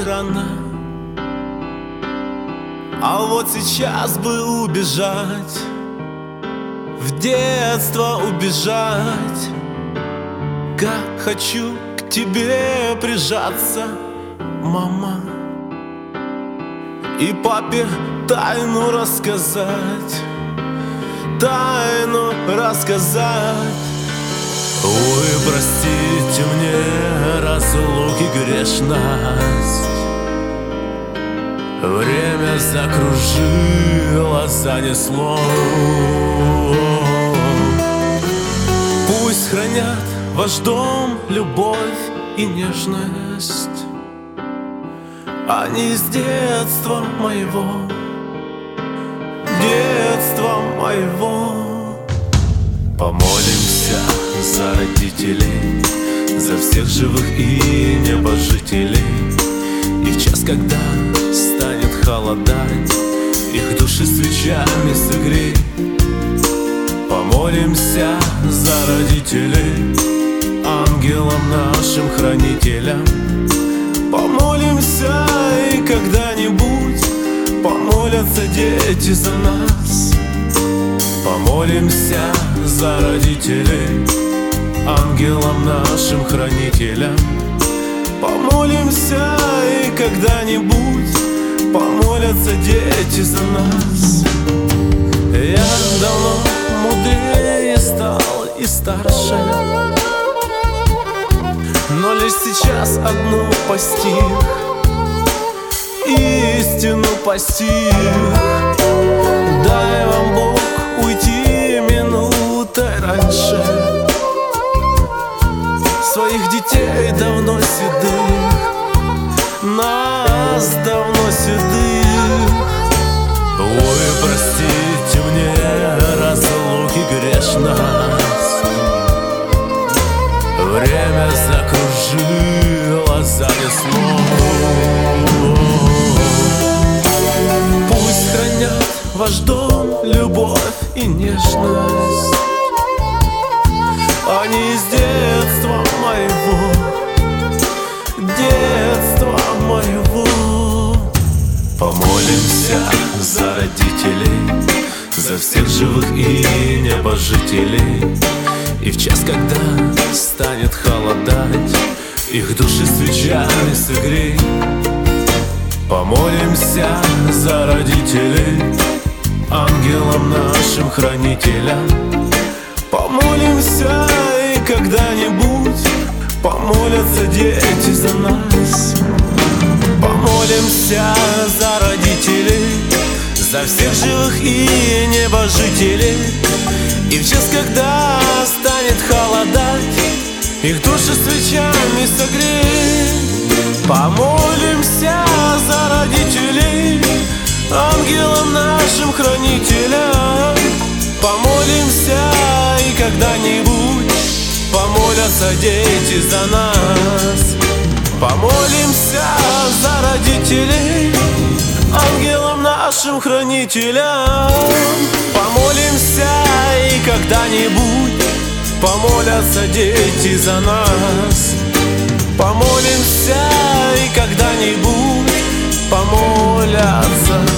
рано, а вот сейчас бы убежать, в детство убежать. Как хочу к тебе прижаться, мама, и папе тайну рассказать, тайну рассказать. Ой, простите мне разлуки грешность, время закружило, занесло. Пусть хранят ваш дом любовь и нежность, они из детства моего, детства моего. Помолимся за родителей, за всех живых и небожителей, и в час, когда станет холодать, их души свечами согрей. Помолимся за родителей, ангелам нашим хранителям. Помолимся, и когда-нибудь помолятся дети за нас. Помолимся за родителей, ангелам нашим хранителям. Помолимся, и когда-нибудь помолятся дети за нас. Я давно мудрее стал и старше, но лишь сейчас одну постиг, истину постиг. Дай вам Бог уйти минутой раньше, своих детей давно седых, нас давно седых. Ой, простите мне разлуки грешность, время закружило, занесло. Пусть хранят ваш дом любовь и нежность, они из детства моего, детства моего. Помолимся за родителей, за всех живых и небожителей, и в час, когда станет холодать, их души свечами согрей. Помолимся за родителей, ангелам нашим хранителям. Помолимся, и когда-нибудь помолятся дети за нас. Помолимся за родителей, за всех живых и небожителей, и в час, когда станет холодать, их души свечами согрей. Помолимся за родителей, ангелам нашим хранителям. Помолимся, и когда-нибудь помолятся дети за нас. Помолимся за родителей, ангелам нашим хранителям. Помолимся, и когда-нибудь помолятся дети за нас. Помолимся, и когда-нибудь помолятся